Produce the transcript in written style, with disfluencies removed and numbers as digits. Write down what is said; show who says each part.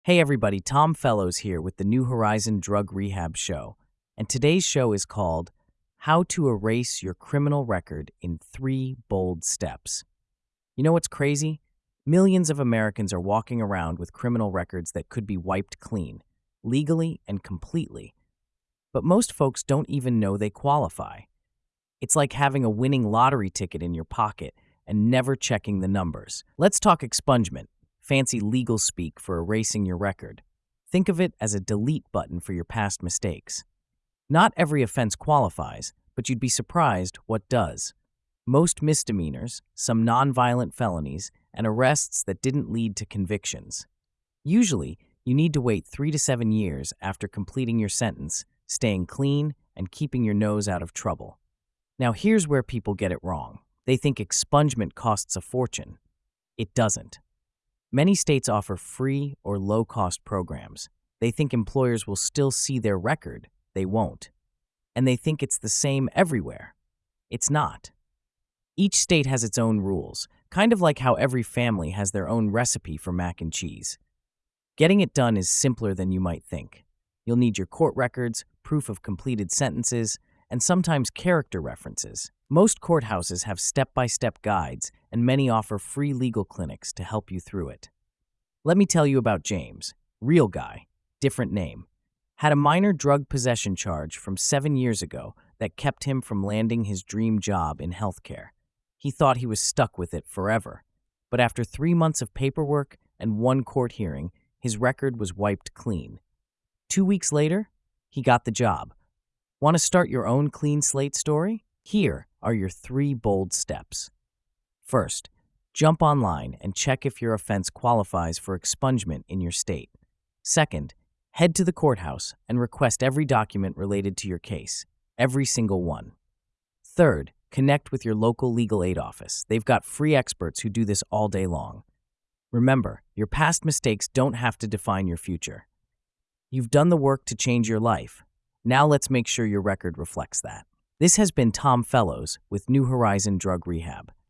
Speaker 1: Hey everybody, Tom Fellows here with the New Horizon Drug Rehab Show. And today's show is called How to Erase Your Criminal Record in 3 Bold Steps. You know what's crazy? Millions of Americans are walking around with criminal records that could be wiped clean, legally and completely. But most folks don't even know they qualify. It's like having a winning lottery ticket in your pocket and never checking the numbers. Let's talk expungement. Fancy legal speak for erasing your record. Think of it as a delete button for your past mistakes. Not every offense qualifies, but you'd be surprised what does. Most misdemeanors, some nonviolent felonies, and arrests that didn't lead to convictions. Usually, you need to wait 3 to 7 years after completing your sentence, staying clean, and keeping your nose out of trouble. Now here's where people get it wrong. They think expungement costs a fortune. It doesn't. Many states offer free or low-cost programs. They think employers will still see their record. They won't. And they think it's the same everywhere. It's not. Each state has its own rules, kind of like how every family has their own recipe for mac and cheese. Getting it done is simpler than you might think. You'll need your court records, proof of completed sentences, and sometimes character references. Most courthouses have step-by-step guides, and many offer free legal clinics to help you through it. Let me tell you about James, real guy, different name. Had a minor drug possession charge from 7 years ago that kept him from landing his dream job in healthcare. He thought he was stuck with it forever. But after 3 months of paperwork and 1 court hearing, his record was wiped clean. 2 weeks later, he got the job. Want to start your own clean slate story? Here are your 3 bold steps. First, jump online and check if your offense qualifies for expungement in your state. Second, head to the courthouse and request every document related to your case, every single one. Third, connect with your local legal aid office. They've got free experts who do this all day long. Remember, your past mistakes don't have to define your future. You've done the work to change your life. Now let's make sure your record reflects that. This has been Tom Fellows with New Horizon Drug Rehab.